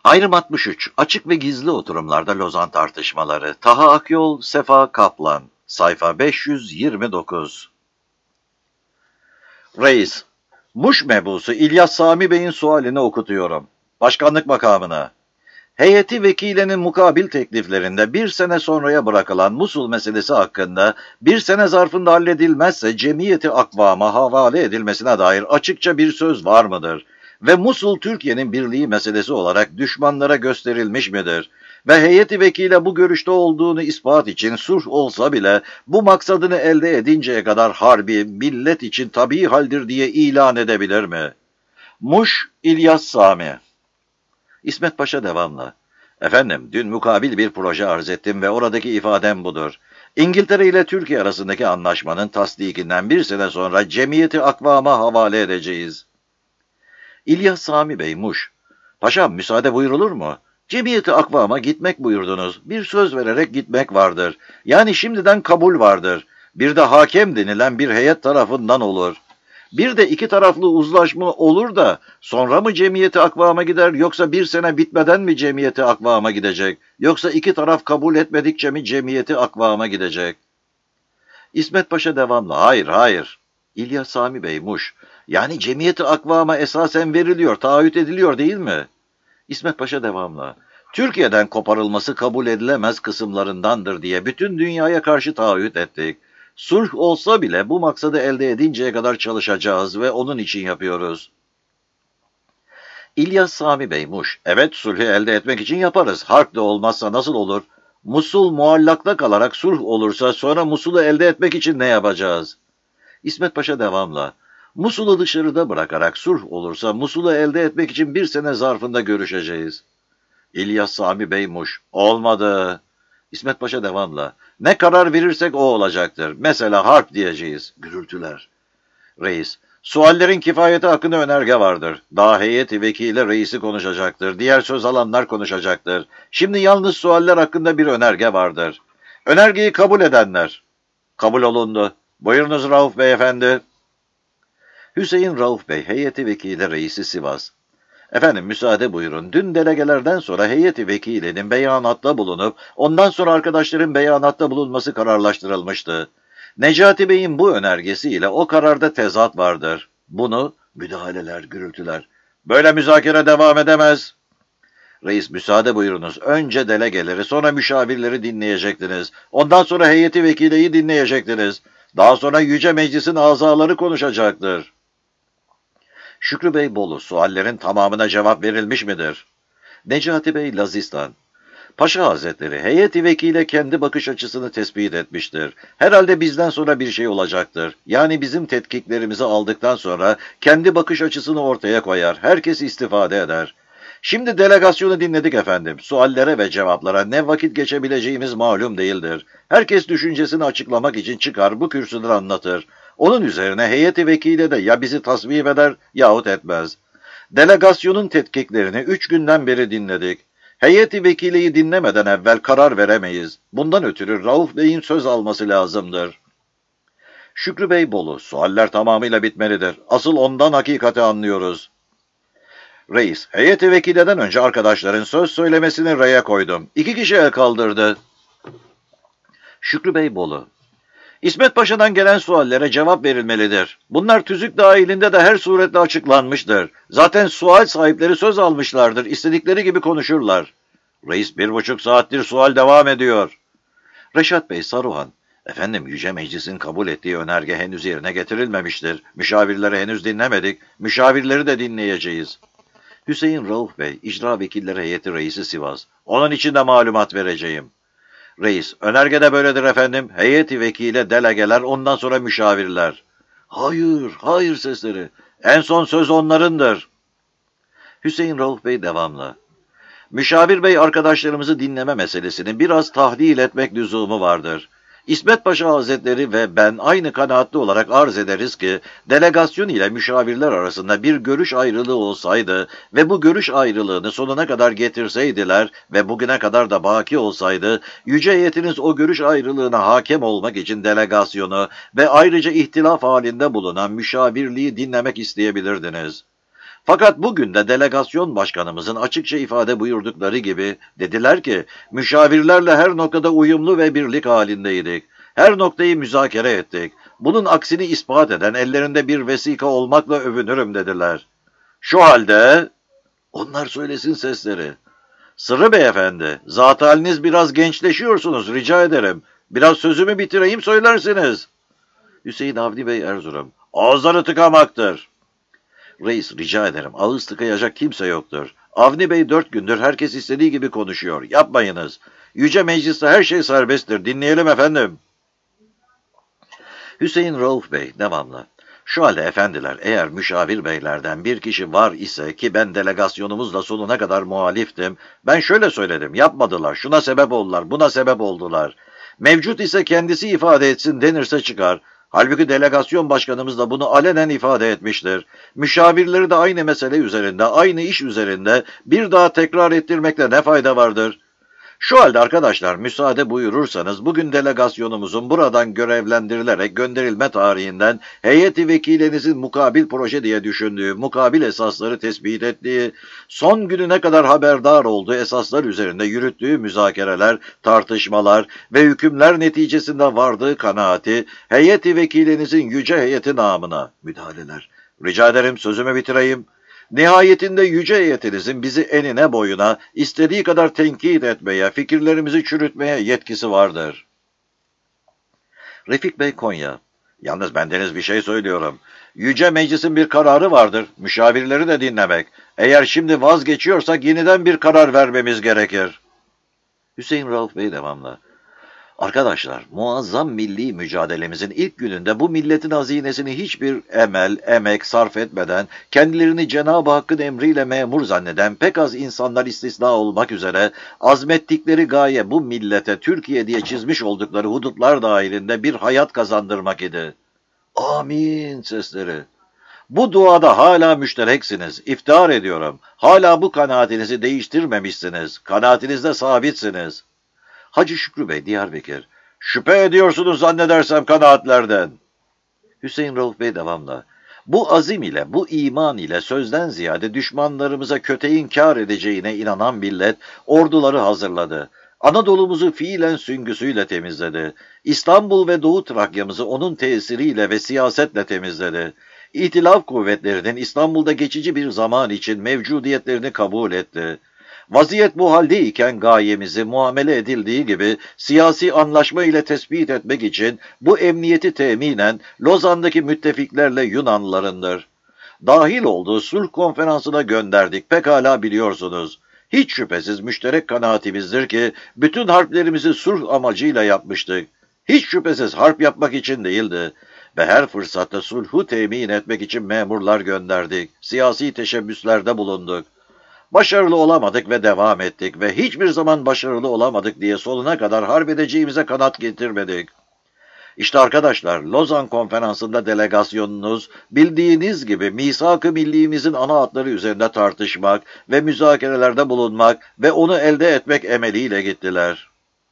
Ayrım 63. Açık ve gizli oturumlarda Lozan tartışmaları. Taha Akyol, Sefa Kaplan. Sayfa 529. Reis, Muş mebusu İlyas Sami Bey'in sualini okutuyorum. Başkanlık makamına. Heyeti vekilenin mukabil tekliflerinde bir sene sonraya bırakılan Musul meselesi hakkında bir sene zarfında halledilmezse cemiyeti akvama havale edilmesine dair açıkça bir söz var mıdır? Ve Musul Türkiye'nin birliği meselesi olarak düşmanlara gösterilmiş midir? Ve heyeti vekile bu görüşte olduğunu ispat için sulh olsa bile bu maksadını elde edinceye kadar harbi millet için tabii haldir diye ilan edebilir mi? Muş İlyas Sami. İsmet Paşa devamlı. Efendim, dün mukabil bir proje arz ettim ve oradaki ifadem budur. İngiltere ile Türkiye arasındaki anlaşmanın tasdikinden bir sene sonra cemiyeti akvama havale edeceğiz. İlyas Sami Bey, Muş. Paşam, müsaade buyurulur mu? Cemiyeti akvama gitmek buyurdunuz. Bir söz vererek gitmek vardır. Yani şimdiden kabul vardır. Bir de hakem denilen bir heyet tarafından olur. Bir de iki taraflı uzlaşma olur da sonra mı cemiyeti akvama gider yoksa bir sene bitmeden mi cemiyeti akvama gidecek? Yoksa iki taraf kabul etmedikçe mi cemiyeti akvama gidecek? İsmet Paşa devamlı. Hayır, hayır. İlyas Sami Bey, Muş. Yani cemiyeti akvama esasen veriliyor, taahhüt ediliyor değil mi? İsmet Paşa devamlı. Türkiye'den koparılması kabul edilemez kısımlarındandır diye bütün dünyaya karşı taahhüt ettik. Sulh olsa bile bu maksadı elde edinceye kadar çalışacağız ve onun için yapıyoruz. İlyas Sami Bey, Muş. Evet, sulhü elde etmek için yaparız. Harp de olmazsa nasıl olur? Musul muallakta kalarak sulh olursa sonra Musul'u elde etmek için ne yapacağız? İsmet Paşa devamla. Musul'u dışarıda bırakarak sulh olursa Musul'u elde etmek için bir sene zarfında görüşeceğiz. İlyas Sami Bey, Muş. Olmadı. İsmet Paşa devamla. Ne karar verirsek o olacaktır. Mesela harp diyeceğiz. Gürültüler. Reis. Suallerin kifayeti hakkında önerge vardır. Daha heyeti vekili reisi konuşacaktır. Diğer söz alanlar konuşacaktır. Şimdi yalnız sualler hakkında bir önerge vardır. Önergeyi kabul edenler. Kabul olundu. Buyurunuz Rauf Beyefendi. Hüseyin Rauf Bey, heyeti vekili reisi Sivas. Efendim müsaade buyurun. Dün delegelerden sonra heyeti vekilinin beyanatta bulunup ondan sonra arkadaşların beyanatta bulunması kararlaştırılmıştı. Necati Bey'in bu önergesiyle o kararda tezat vardır. Bunu müdahaleler, gürültüler. Böyle müzakere devam edemez. Reis müsaade buyurunuz. Önce delegeleri sonra müşavirleri dinleyecektiniz. Ondan sonra heyeti vekileyi dinleyecektiniz. Daha sonra Yüce Meclis'in azaları konuşacaktır. Şükrü Bey Bolu, suallerin tamamına cevap verilmiş midir? Necati Bey Lazistan. Paşa Hazretleri, heyeti vekile kendi bakış açısını tespit etmiştir. Herhalde bizden sonra bir şey olacaktır. Yani bizim tetkiklerimizi aldıktan sonra kendi bakış açısını ortaya koyar. Herkes istifade eder. Şimdi delegasyonu dinledik efendim. Suallere ve cevaplara ne vakit geçebileceğimiz malum değildir. Herkes düşüncesini açıklamak için çıkar bu kürsüden anlatır. Onun üzerine heyeti vekile de ya bizi tasvip eder yahut etmez. Delegasyonun tetkiklerini 3 günden beri dinledik. Heyeti vekileyi dinlemeden evvel karar veremeyiz. Bundan ötürü Rauf Bey'in söz alması lazımdır. Şükrü Bey Bolu, sualler tamamıyla bitmelidir. Asıl ondan hakikati anlıyoruz. Reis, heyeti vekileden önce arkadaşların söz söylemesini reye koydum. 2 kişi el kaldırdı. Şükrü Bey Bolu. İsmet Paşa'dan gelen suallere cevap verilmelidir. Bunlar tüzük dahilinde de her suretle açıklanmıştır. Zaten sual sahipleri söz almışlardır. İstedikleri gibi konuşurlar. Reis 1,5 saattir sual devam ediyor. Reşat Bey Saruhan. Efendim Yüce Meclis'in kabul ettiği önerge henüz yerine getirilmemiştir. Müşavirleri henüz dinlemedik. Müşavirleri de dinleyeceğiz. Hüseyin Rauf Bey, İcra Vekilleri Heyeti Reisi Sivas. Onun için de malumat vereceğim. Reis, önergede böyledir efendim. Heyeti vekile delegeler, ondan sonra müşavirler. Hayır, hayır sesleri. En son söz onlarındır. Hüseyin Rauf Bey devamlı. Müşavir Bey arkadaşlarımızı dinleme meselesini biraz tahlil etmek lüzumu vardır. İsmet Paşa Hazretleri ve ben aynı kanaatli olarak arz ederiz ki, delegasyon ile müşavirler arasında bir görüş ayrılığı olsaydı ve bu görüş ayrılığını sonuna kadar getirseydiler ve bugüne kadar da baki olsaydı, yüce heyetiniz o görüş ayrılığına hakem olmak için delegasyonu ve ayrıca ihtilaf halinde bulunan müşavirliği dinlemek isteyebilirdiniz. Fakat bugün de delegasyon başkanımızın açıkça ifade buyurdukları gibi dediler ki, müşavirlerle her noktada uyumlu ve birlik halindeydik. Her noktayı müzakere ettik. Bunun aksini ispat eden ellerinde bir vesika olmakla övünürüm dediler. Şu halde, onlar söylesin sesleri. Sırrı beyefendi, zat haliniz biraz gençleşiyorsunuz, rica ederim. Biraz sözümü bitireyim söylersiniz. Hüseyin Avni Bey Erzurum, ağızları tıkamaktır. Reis, rica ederim, ağız tıkayacak kimse yoktur. Avni Bey 4 gündür herkes istediği gibi konuşuyor, yapmayınız. Yüce Mecliste her şey serbesttir, dinleyelim efendim. Hüseyin Rauf Bey, devamlı. Şu halde efendiler, eğer müşavir beylerden bir kişi var ise ki ben delegasyonumuzla sonuna kadar muhaliftim, ben şöyle söyledim, yapmadılar, şuna sebep oldular, buna sebep oldular. Mevcut ise kendisi ifade etsin denirse çıkar. Halbuki delegasyon başkanımız da bunu alenen ifade etmiştir. Müşavirleri de aynı mesele üzerinde, aynı iş üzerinde bir daha tekrar ettirmekle ne fayda vardır? Şu halde arkadaşlar müsaade buyurursanız bugün delegasyonumuzun buradan görevlendirilerek gönderilme tarihinden heyeti vekilinizin mukabil proje diye düşündüğü, mukabil esasları tespit ettiği, son gününe kadar haberdar olduğu esaslar üzerinde yürüttüğü müzakereler, tartışmalar ve hükümler neticesinde vardığı kanaati, heyeti vekilinizin yüce heyeti namına müdahaleler. Rica ederim sözümü bitireyim. Nihayetinde yüce heyetinizin bizi enine boyuna istediği kadar tenkit etmeye, fikirlerimizi çürütmeye yetkisi vardır. Refik Bey Konya. Yalnız bendeniz bir şey söylüyorum. Yüce Meclis'in bir kararı vardır. Müşavirleri de dinlemek. Eğer şimdi vazgeçiyorsak yeniden bir karar vermemiz gerekir. Hüseyin Rauf Bey devamlı. Arkadaşlar, muazzam milli mücadelemizin ilk gününde bu milletin hazinesini hiçbir emel, emek sarf etmeden, kendilerini Cenab-ı Hakk'ın emriyle memur zanneden pek az insanlar istisna olmak üzere, azmettikleri gaye bu millete Türkiye diye çizmiş oldukları hudutlar dahilinde bir hayat kazandırmak idi. Amin sesleri. Bu duada hala müştereksiniz, iftihar ediyorum. Hala bu kanaatinizi değiştirmemişsiniz, kanaatinizde sabitsiniz. Hacı Şükrü Bey, Diyarbakır. Şüphe ediyorsunuz zannedersem kanaatlerden. Hüseyin Rauf Bey devamlı. Bu azim ile, bu iman ile sözden ziyade düşmanlarımıza köteğin kâr edeceğine inanan millet orduları hazırladı. Anadolu'muzu fiilen süngüsüyle temizledi. İstanbul ve Doğu Trakya'mızı onun tesiriyle ve siyasetle temizledi. İtilaf kuvvetlerinin İstanbul'da geçici bir zaman için mevcudiyetlerini kabul etti. Vaziyet bu haldeyken gayemizi muamele edildiği gibi siyasi anlaşma ile tespit etmek için bu emniyeti teminen Lozan'daki müttefiklerle Yunanlılarındır. Dahil olduğu sulh konferansına gönderdik pekala biliyorsunuz. Hiç şüphesiz müşterek kanaatimizdir ki bütün harplerimizi sulh amacıyla yapmıştık. Hiç şüphesiz harp yapmak için değildi. Ve her fırsatta sulhu temin etmek için memurlar gönderdik. Siyasi teşebbüslerde bulunduk. Başarılı olamadık ve devam ettik ve hiçbir zaman başarılı olamadık diye sonuna kadar harp edeceğimize kanat getirmedik. İşte arkadaşlar, Lozan Konferansı'nda delegasyonunuz bildiğiniz gibi misak-ı millimizin ana hatları üzerinde tartışmak ve müzakerelerde bulunmak ve onu elde etmek emeliyle gittiler.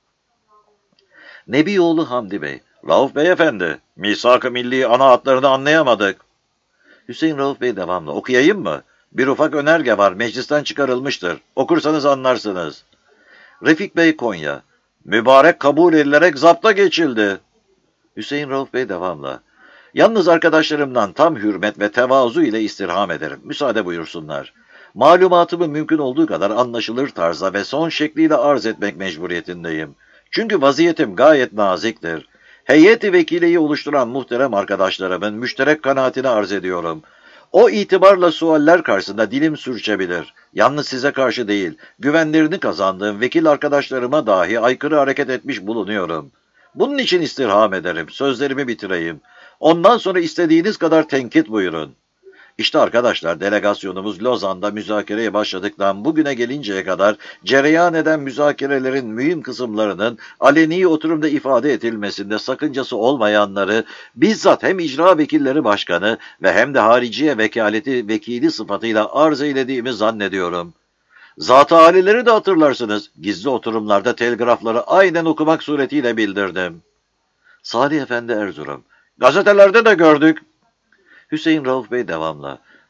Nebioğlu Hamdi Bey, Rauf Beyefendi, misak-ı milli ana hatlarını anlayamadık. Hüseyin Rauf Bey devamlı, okuyayım mı? Bir ufak önerge var, meclisten çıkarılmıştır. Okursanız anlarsınız. Refik Bey Konya. Mübarek kabul edilerek zapta geçildi. Hüseyin Rauf Bey devamlı. Yalnız arkadaşlarımdan tam hürmet ve tevazu ile istirham ederim. Müsaade buyursunlar. Malumatımı mümkün olduğu kadar anlaşılır tarzda ve son şekliyle arz etmek mecburiyetindeyim. Çünkü vaziyetim gayet naziktir. Heyeti vekiliyi oluşturan muhterem arkadaşlarımın müşterek kanaatini arz ediyorum. O itibarla sualler karşısında dilim sürçebilir. Yalnız size karşı değil, güvenlerini kazandığım vekil arkadaşlarıma dahi aykırı hareket etmiş bulunuyorum. Bunun için istirham ederim, sözlerimi bitireyim. Ondan sonra istediğiniz kadar tenkit buyurun. İşte arkadaşlar delegasyonumuz Lozan'da müzakereye başladıktan bugüne gelinceye kadar cereyan eden müzakerelerin mühim kısımlarının aleni oturumda ifade edilmesinde sakıncası olmayanları bizzat hem icra vekilleri başkanı ve hem de hariciye vekaleti vekili sıfatıyla arz eylediğimi zannediyorum. Zat-ı alileri de hatırlarsınız. Gizli oturumlarda telgrafları aynen okumak suretiyle bildirdim. Salih Efendi Erzurum. Gazetelerde de gördük. Hüseyin Rauf Bey devamlı.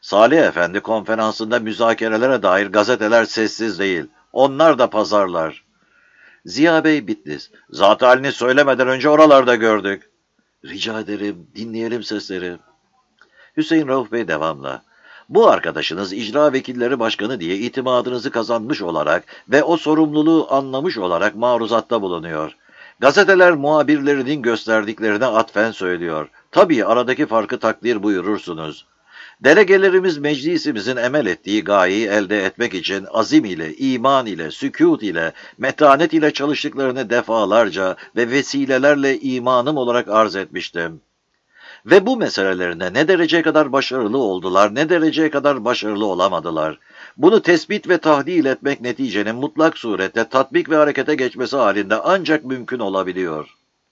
Salih Efendi konferansında müzakerelere dair gazeteler sessiz değil. Onlar da pazarlar. Ziya Bey Bitlis. Zat halini söylemeden önce oralarda gördük. Rica ederim, dinleyelim sesleri. Hüseyin Rauf Bey devamla. Bu arkadaşınız icra vekilleri başkanı diye itimadınızı kazanmış olarak ve o sorumluluğu anlamış olarak maruzatta bulunuyor. Gazeteler muhabirlerinin gösterdiklerine atfen söylüyor. Tabii aradaki farkı takdir buyurursunuz. Delegelerimiz meclisimizin emel ettiği gayeyi elde etmek için azim ile, iman ile, sükût ile, metanet ile çalıştıklarını defalarca ve vesilelerle imanım olarak arz etmiştim. Ve bu meselelerine ne dereceye kadar başarılı oldular, ne dereceye kadar başarılı olamadılar. Bunu tespit ve tahlil etmek neticenin mutlak surette tatbik ve harekete geçmesi halinde ancak mümkün olabiliyor.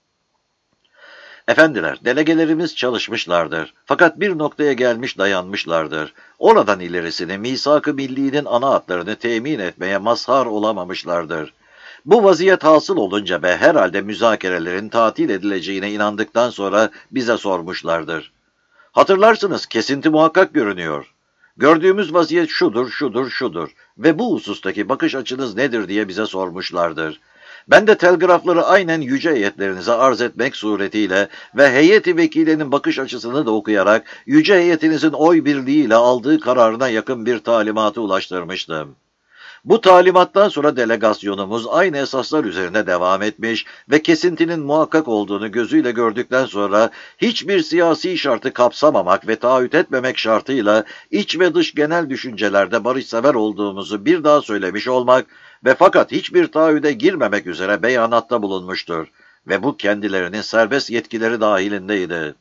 Efendiler, delegelerimiz çalışmışlardır. Fakat bir noktaya gelmiş dayanmışlardır. Oradan ilerisini misak-ı millinin ana hatlarını temin etmeye mazhar olamamışlardır. Bu vaziyet hasıl olunca ve herhalde müzakerelerin tatil edileceğine inandıktan sonra bize sormuşlardır. Hatırlarsınız, kesinti muhakkak görünüyor. Gördüğümüz vaziyet şudur, şudur, şudur ve bu husustaki bakış açınız nedir diye bize sormuşlardır. Ben de telgrafları aynen yüce heyetlerinize arz etmek suretiyle ve heyeti vekilinin bakış açısını da okuyarak yüce heyetinizin oy birliğiyle aldığı kararına yakın bir talimatı ulaştırmıştım. Bu talimattan sonra delegasyonumuz aynı esaslar üzerine devam etmiş ve kesintinin muhakkak olduğunu gözüyle gördükten sonra hiçbir siyasi şartı kapsamamak ve taahhüt etmemek şartıyla iç ve dış genel düşüncelerde barışsever olduğumuzu bir daha söylemiş olmak ve fakat hiçbir taahhüde girmemek üzere beyanatta bulunmuştur ve bu kendilerinin serbest yetkileri dahilindeydi.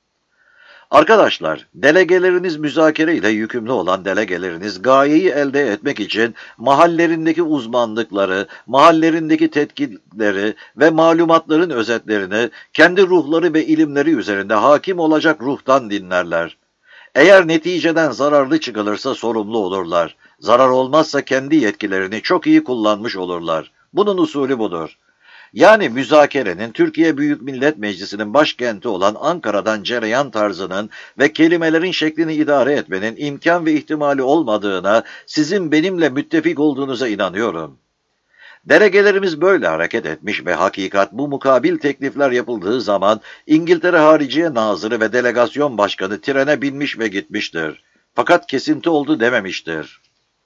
Arkadaşlar, delegeleriniz müzakere ile yükümlü olan delegeleriniz gayeyi elde etmek için mahallerindeki uzmanlıkları, mahallerindeki tetkikleri ve malumatların özetlerini kendi ruhları ve ilimleri üzerinde hakim olacak ruhtan dinlerler. Eğer neticeden zararlı çıkılırsa sorumlu olurlar. Zarar olmazsa kendi yetkilerini çok iyi kullanmış olurlar. Bunun usulü budur. Yani müzakerenin Türkiye Büyük Millet Meclisi'nin başkenti olan Ankara'dan cereyan tarzının ve kelimelerin şeklini idare etmenin imkan ve ihtimali olmadığına, sizin benimle müttefik olduğunuza inanıyorum. Delegelerimiz böyle hareket etmiş ve hakikat bu mukabil teklifler yapıldığı zaman İngiltere Hariciye Nazırı ve delegasyon başkanı trene binmiş ve gitmiştir. Fakat kesinti oldu dememiştir.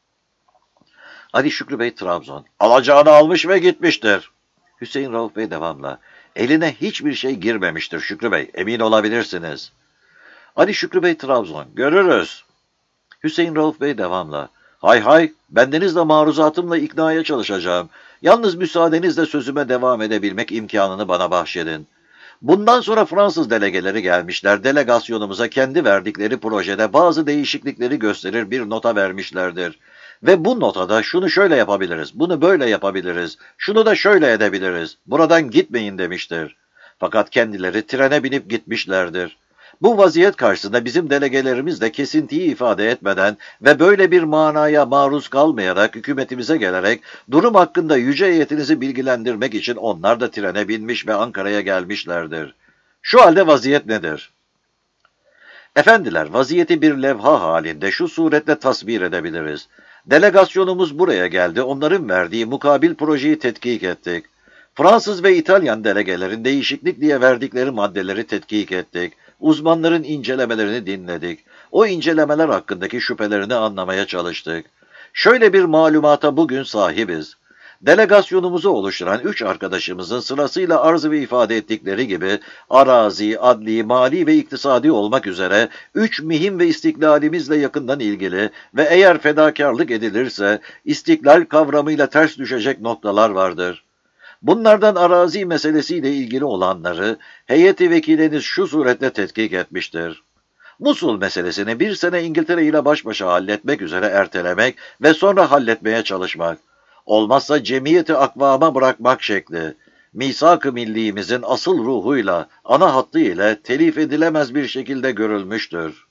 Ali Şükrü Bey Trabzon, alacağını almış ve gitmiştir. Hüseyin Rauf Bey devamla. Eline hiçbir şey girmemiştir Şükrü Bey, emin olabilirsiniz. Ali Şükrü Bey Trabzon, görürüz. Hüseyin Rauf Bey devamla. Hay hay, bendenizle maruzatımla iknaya çalışacağım. Yalnız müsaadenizle sözüme devam edebilmek imkanını bana bahşedin. Bundan sonra Fransız delegeleri gelmişler, delegasyonumuza kendi verdikleri projede bazı değişiklikleri gösterir bir nota vermişlerdir. Ve bu notada şunu şöyle yapabiliriz, bunu böyle yapabiliriz, şunu da şöyle edebiliriz, buradan gitmeyin demiştir. Fakat kendileri trene binip gitmişlerdir. Bu vaziyet karşısında bizim delegelerimiz de kesintiyi ifade etmeden ve böyle bir manaya maruz kalmayarak hükümetimize gelerek durum hakkında yüce heyetinizi bilgilendirmek için onlar da trene binmiş ve Ankara'ya gelmişlerdir. Şu halde vaziyet nedir? Efendiler, vaziyeti bir levha halinde şu suretle tasvir edebiliriz. Delegasyonumuz buraya geldi, onların verdiği mukabil projeyi tetkik ettik. Fransız ve İtalyan delegelerin değişiklik diye verdikleri maddeleri tetkik ettik. Uzmanların incelemelerini dinledik. O incelemeler hakkındaki şüphelerini anlamaya çalıştık. Şöyle bir malumata bugün sahibiz. Delegasyonumuzu oluşturan 3 arkadaşımızın sırasıyla arz ve ifade ettikleri gibi arazi, adli, mali ve iktisadi olmak üzere 3 mühim ve istiklalimizle yakından ilgili ve eğer fedakarlık edilirse istiklal kavramıyla ters düşecek noktalar vardır. Bunlardan arazi meselesiyle ilgili olanları heyeti vekiliniz şu suretle tetkik etmiştir. Musul meselesini 1 sene İngiltere ile baş başa halletmek üzere ertelemek ve sonra halletmeye çalışmak. Olmazsa cemiyeti akvama bırakmak şekli, misak-ı milliğimizin asıl ruhuyla, ana hattı ile telif edilemez bir şekilde görülmüştür.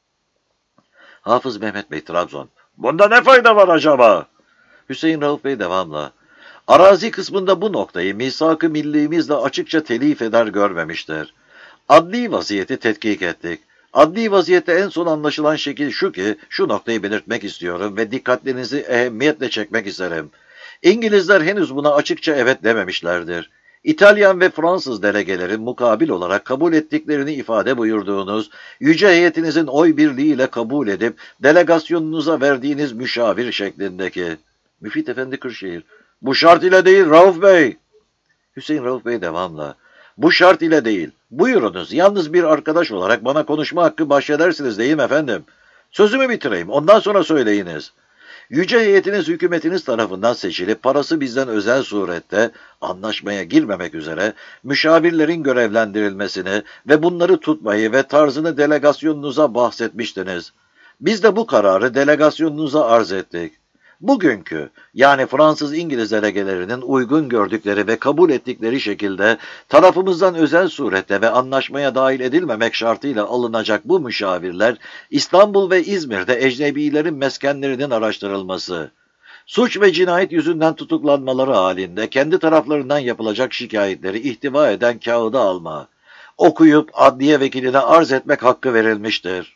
Hafız Mehmet Bey Trabzon, bunda ne fayda var acaba? Hüseyin Rauf Bey devamla. Arazi kısmında bu noktayı misak-ı milliğimizle açıkça telif eder görmemiştir. Adli vaziyeti tetkik ettik. Adli vaziyette en son anlaşılan şekil şu ki, şu noktayı belirtmek istiyorum ve dikkatlerinizi ehemmiyetle çekmek isterim. İngilizler henüz buna açıkça evet dememişlerdir. İtalyan ve Fransız delegelerin mukabil olarak kabul ettiklerini ifade buyurduğunuz, yüce heyetinizin oy birliğiyle kabul edip delegasyonunuza verdiğiniz müşavir şeklindeki. Müfit Efendi Kırşehir, bu şart ile değil Rauf Bey. Hüseyin Rauf Bey devamla. Bu şart ile değil. Buyurunuz. Yalnız bir arkadaş olarak bana konuşma hakkı bahşedersiniz değil mi efendim? Sözümü bitireyim. Ondan sonra söyleyiniz. Yüce heyetiniz hükümetiniz tarafından seçilip parası bizden özel surette anlaşmaya girmemek üzere müşavirlerin görevlendirilmesini ve bunları tutmayı ve tarzını delegasyonunuza bahsetmiştiniz. Biz de bu kararı delegasyonunuza arz ettik. Bugünkü yani Fransız-İngiliz delegelerinin uygun gördükleri ve kabul ettikleri şekilde tarafımızdan özel surette ve anlaşmaya dahil edilmemek şartıyla alınacak bu müşavirler İstanbul ve İzmir'de ecnebilerin meskenlerinin araştırılması, suç ve cinayet yüzünden tutuklanmaları halinde kendi taraflarından yapılacak şikayetleri ihtiva eden kağıdı alma, okuyup adliye vekiline arz etmek hakkı verilmiştir.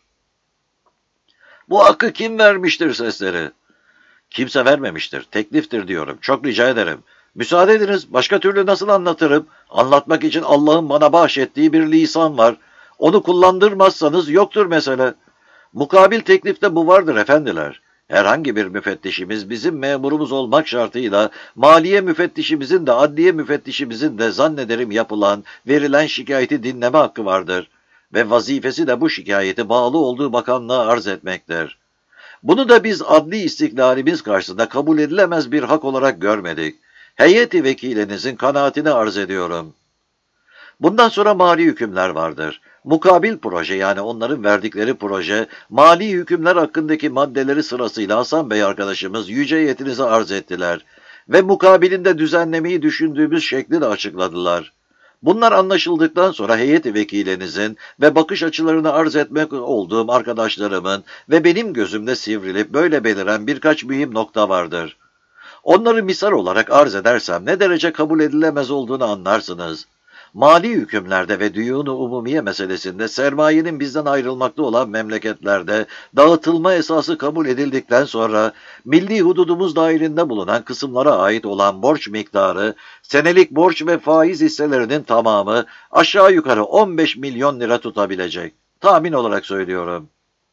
Bu hakkı kim vermiştir sesleri? Kimse vermemiştir. Tekliftir diyorum. Çok rica ederim. Müsaade ediniz. Başka türlü nasıl anlatırım? Anlatmak için Allah'ın bana bahşettiği bir lisan var. Onu kullandırmazsanız yoktur mesele. Mukabil teklifte bu vardır efendiler. Herhangi bir müfettişimiz bizim memurumuz olmak şartıyla maliye müfettişimizin de adliye müfettişimizin de zannederim yapılan, verilen şikayeti dinleme hakkı vardır. Ve vazifesi de bu şikayeti bağlı olduğu bakanlığa arz etmektir. Bunu da biz adli istiklalimiz karşısında kabul edilemez bir hak olarak görmedik. Heyeti vekilinizin kanaatini arz ediyorum. Bundan sonra mali hükümler vardır. Mukabil proje yani onların verdikleri proje, mali hükümler hakkındaki maddeleri sırasıyla Hasan Bey arkadaşımız yüce heyetinize arz ettiler. Ve mukabilinde düzenlemeyi düşündüğümüz şekli de açıkladılar. Bunlar anlaşıldıktan sonra heyeti vekilinizin ve bakış açılarını arz etmek olduğum arkadaşlarımın ve benim gözümde sivrilip böyle beliren birkaç mühim nokta vardır. Onları misal olarak arz edersem ne derece kabul edilemez olduğunu anlarsınız. Mali hükümlerde ve düyun-u umumiye meselesinde sermayenin bizden ayrılmakta olan memleketlerde dağıtılma esası kabul edildikten sonra milli hududumuz dahilinde bulunan kısımlara ait olan borç miktarı, senelik borç ve faiz hisselerinin tamamı aşağı yukarı 15 milyon lira tutabilecek. Tahmin olarak söylüyorum.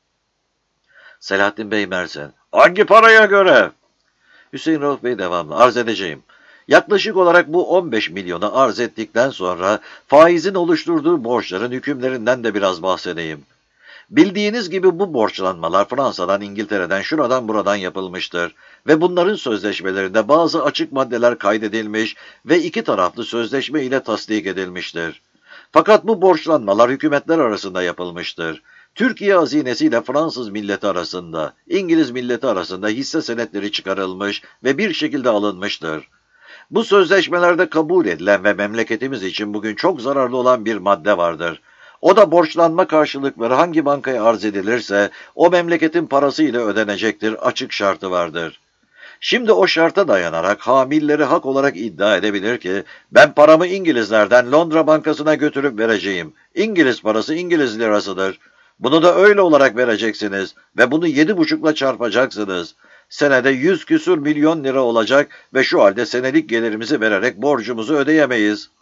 Selahattin Bey Mersen. Hangi paraya göre? Hüseyin Rauf Bey devamlı. Arz edeceğim. Yaklaşık olarak bu 15 milyonu arz ettikten sonra faizin oluşturduğu borçların hükümlerinden de biraz bahsedeyim. Bildiğiniz gibi bu borçlanmalar Fransa'dan, İngiltere'den, şuradan buradan yapılmıştır ve bunların sözleşmelerinde bazı açık maddeler kaydedilmiş ve iki taraflı sözleşme ile tasdik edilmiştir. Fakat bu borçlanmalar hükümetler arasında yapılmıştır. Türkiye hazinesiyle Fransız milleti arasında, İngiliz milleti arasında hisse senetleri çıkarılmış ve bir şekilde alınmıştır. Bu sözleşmelerde kabul edilen ve memleketimiz için bugün çok zararlı olan bir madde vardır. O da borçlanma karşılıkları hangi bankaya arz edilirse o memleketin parası ile ödenecektir açık şartı vardır. Şimdi o şarta dayanarak hamilleri hak olarak iddia edebilir ki ben paramı İngilizlerden Londra Bankası'na götürüp vereceğim. İngiliz parası İngiliz lirasıdır. Bunu da öyle olarak vereceksiniz ve bunu 7,5'la çarpacaksınız. Senede 100 küsur milyon lira olacak ve şu halde senelik gelirimizi vererek borcumuzu ödeyemeyiz.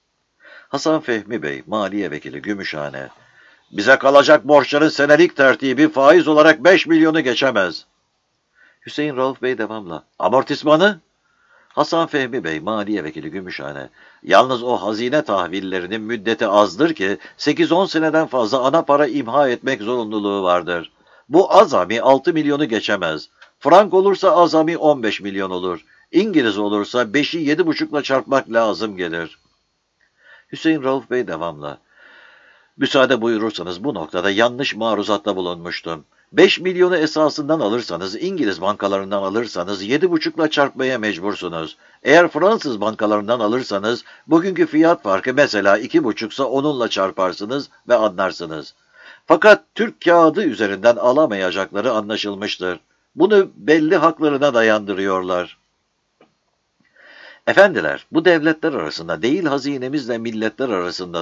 Hasan Fehmi Bey, Maliye Vekili Gümüşhane. Bize kalacak borçların senelik tertibi faiz olarak 5 milyonu geçemez. Hüseyin Rauf Bey devamla. Amortismanı? Hasan Fehmi Bey, Maliye Vekili Gümüşhane. Yalnız o hazine tahvillerinin müddeti azdır ki 8-10 seneden fazla ana para imha etmek zorunluluğu vardır. Bu azami 6 milyonu geçemez. Frank olursa azami 15 milyon olur. İngiliz olursa 5'i 7,5'la çarpmak lazım gelir. Hüseyin Rauf Bey devamla. Müsaade buyurursanız bu noktada yanlış maruzatta bulunmuştum. 5 milyonu esasından alırsanız, İngiliz bankalarından alırsanız 7,5'la çarpmaya mecbursunuz. Eğer Fransız bankalarından alırsanız, bugünkü fiyat farkı mesela 2,5'sa onunla çarparsınız ve anlarsınız. Fakat Türk kağıdı üzerinden alamayacakları anlaşılmıştır. Bunu belli haklarına dayandırıyorlar. Efendiler, bu devletler arasında değil hazinemizle milletler arasındadır.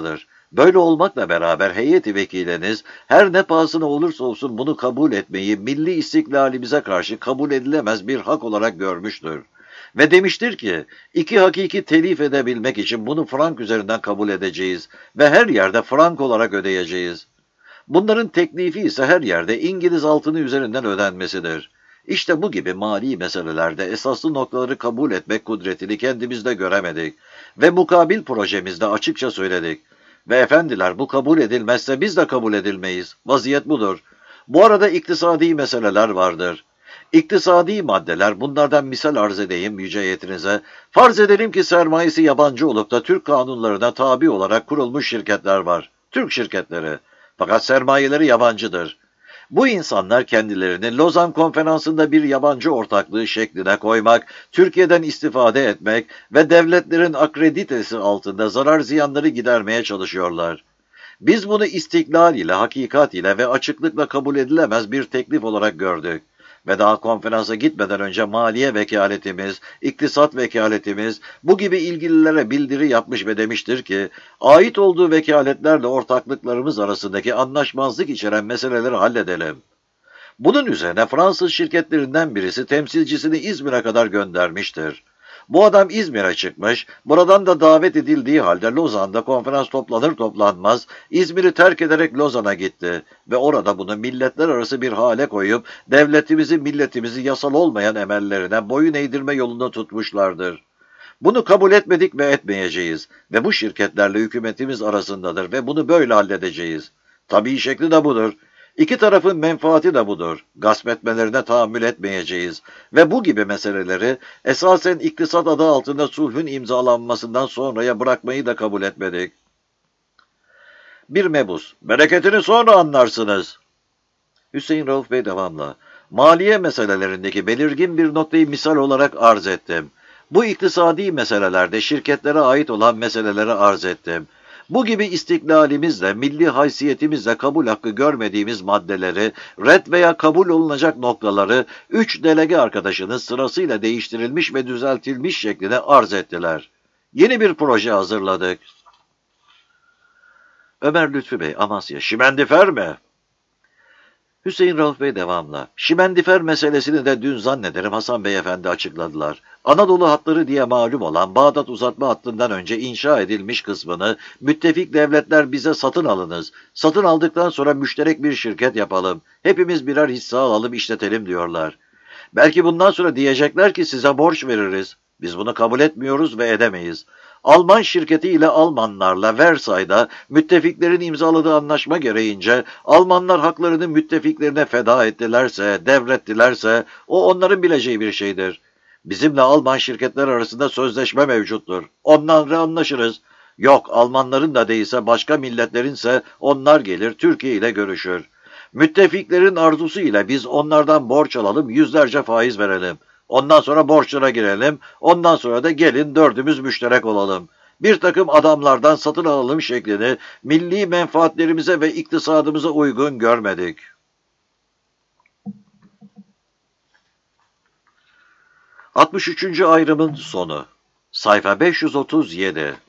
Böyle olmakla beraber heyeti vekiliniz her ne pahasına olursa olsun bunu kabul etmeyi milli istiklalimize karşı kabul edilemez bir hak olarak görmüştür. Ve demiştir ki, iki hakiki telif edebilmek için bunu frank üzerinden kabul edeceğiz ve her yerde frank olarak ödeyeceğiz. Bunların teklifi ise her yerde İngiliz altını üzerinden ödenmesidir. İşte bu gibi mali meselelerde esaslı noktaları kabul etmek kudretini kendimizde göremedik ve mukabil projemizde açıkça söyledik. Ve efendiler bu kabul edilmezse biz de kabul edilmeyiz. Vaziyet budur. Bu arada iktisadi meseleler vardır. İktisadi maddeler, bunlardan misal arz edeyim yüce heyetinize. Farz edelim ki sermayesi yabancı olup da Türk kanunlarına tabi olarak kurulmuş şirketler var. Türk şirketleri. Fakat sermayeleri yabancıdır. Bu insanlar kendilerini Lozan Konferansı'nda bir yabancı ortaklığı şekline koymak, Türkiye'den istifade etmek ve devletlerin akreditesi altında zarar ziyanları gidermeye çalışıyorlar. Biz bunu istiklal ile, hakikat ile ve açıklıkla kabul edilemez bir teklif olarak gördük. Ve daha konferansa gitmeden önce maliye vekaletimiz, iktisat vekaletimiz bu gibi ilgililere bildiri yapmış ve demiştir ki, ait olduğu vekaletlerle ortaklıklarımız arasındaki anlaşmazlık içeren meseleleri halledelim. Bunun üzerine Fransız şirketlerinden birisi temsilcisini İzmir'e kadar göndermiştir. Bu adam İzmir'e çıkmış, buradan da davet edildiği halde Lozan'da konferans toplanır toplanmaz İzmir'i terk ederek Lozan'a gitti ve orada bunu milletler arası bir hale koyup milletimizi yasal olmayan emellerine boyun eğdirme yolunda tutmuşlardır. Bunu kabul etmedik ve etmeyeceğiz ve bu şirketlerle hükümetimiz arasındadır ve bunu böyle halledeceğiz. Tabii şekli de budur. İki tarafın menfaati de budur. Gasp etmelerine tahammül etmeyeceğiz. Ve bu gibi meseleleri esasen iktisat adı altında sulhün imzalanmasından sonraya bırakmayı da kabul etmedik. Bir mebus. Bereketini sonra anlarsınız. Hüseyin Rauf Bey devamla. Maliye meselelerindeki belirgin bir noktayı misal olarak arz ettim. Bu iktisadi meselelerde şirketlere ait olan meseleleri arz ettim. Bu gibi istiklalimizle, milli haysiyetimizle kabul hakkı görmediğimiz maddeleri, red veya kabul olunacak noktaları 3 delege arkadaşınız sırasıyla değiştirilmiş ve düzeltilmiş şeklinde arz ettiler. Yeni bir proje hazırladık. Ömer Lütfü Bey, Amasya, şimendifer mi? Hüseyin Rauf Bey devamla. Şimendifer meselesini de dün zannederim Hasan Bey Efendi açıkladılar. Anadolu hatları diye malum olan Bağdat uzatma hattından önce inşa edilmiş kısmını müttefik devletler bize satın alınız. Satın aldıktan sonra müşterek bir şirket yapalım. Hepimiz birer hisse alalım işletelim diyorlar. Belki bundan sonra diyecekler ki size borç veririz. Biz bunu kabul etmiyoruz ve edemeyiz. Alman şirketi ile Almanlarla Versay'da müttefiklerin imzaladığı anlaşma gereğince Almanlar haklarını müttefiklerine feda ettilerse, devrettilerse o onların bileceği bir şeydir. Bizimle Alman şirketler arasında sözleşme mevcuttur. Onlarla anlaşırız. Yok Almanların da değilse başka milletlerinse onlar gelir Türkiye ile görüşür. Müttefiklerin arzusu ile biz onlardan borç alalım, yüzlerce faiz verelim. Ondan sonra borçlara girelim, ondan sonra da gelin dördümüz müşterek olalım. Bir takım adamlardan satın alalım şeklini milli menfaatlerimize ve iktisadımıza uygun görmedik. 63. ayrımın sonu. Sayfa 537.